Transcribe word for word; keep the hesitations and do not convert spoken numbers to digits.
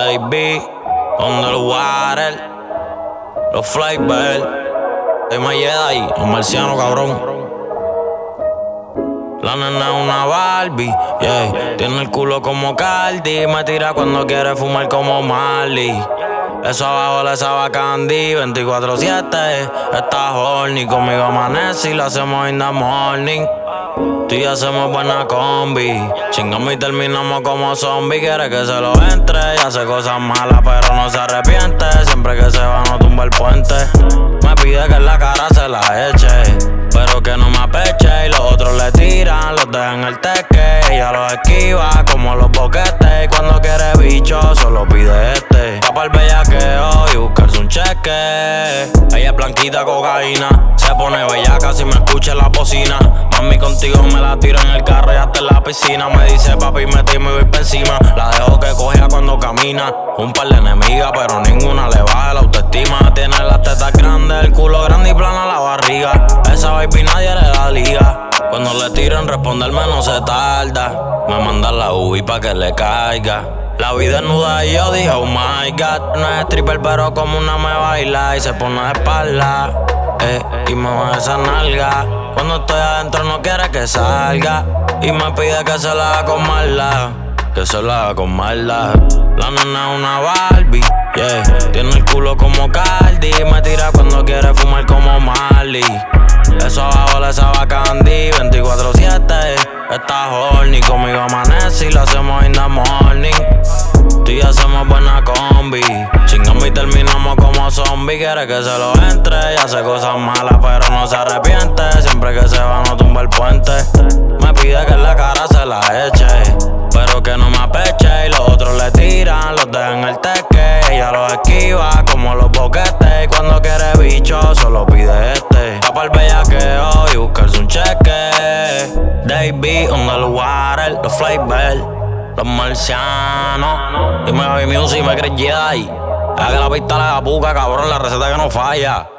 Baby, Underwater, los Flavor, hay más Jedi, los marcianos, cabrón. La nena es una Barbie, yeah. Tiene el culo como Cardi, me tira cuando quiere fumar como Marley. Eso abajo le sabe Candy, veinticuatro siete. Está horny, conmigo amanece y lo hacemos in the morning. Tú y yo hacemos buena combi, chingamos y terminamos como zombies. Quiere que se lo entre y hace cosas malas pero no se arrepiente. Siempre que se va no tumba el puente. Me pide que en la cara se la eche, pero que no me apeche. Y los otros le tiran, los dejan el teque. Ella los esquiva como los boquetes. Y cuando quiere bicho solo pide este. Va pa'l bellaqueo y buscarse un cheque. Ella es blanquita cocaína, se pone bellaca si me escucha en la bocina. Mami, contigo me la tiro en el carro y hasta en la piscina. Me dice papi, mete y me voy pa' encima. La dejo que cogea cuando camina. Un par de enemigas, pero ninguna le baja la autoestima. Tiene las tetas grandes, el culo grande y plana la barriga. Esa baby nadie le da liga. Cuando le tiro en responderme no se tarda. Me manda la U I pa' que le caiga. La vi desnuda y yo dije, oh my God. No es stripper pero como una me baila y se pone de espalda, eh, y me mueve esa nalga. Cuando estoy adentro no quiere que salga y me pide que se la haga con maldad, que se la haga con maldad. La nena es una Barbie, yeah. Tiene el culo como Cardi, me tira cuando quiere fumar como Marley. Eso abajo le sabe Candy, veinticuatro siete. Está horny, conmigo amanece y lo hacemos in the morning. Tú y yo hacemos buena combi, chingamos y terminamos como zombies. Quiere que se lo entre y hace cosas malas pero no se arrepiente. Siempre que se va no tumba el puente. Me pide que en la cara se la eche, pero que no me apeche. Y los otros le tiran, los dejan el teque. Ella los esquiva como los boquetes. Y cuando quiere bicho solo pide este. Va pa'l bellaqueo y buscarse un cheque. Baby, Underwater, los Flavor, los marcianos. Y me Baby Music, me crees Jedi. Haga la pista la puca, cabrón, la receta que no falla.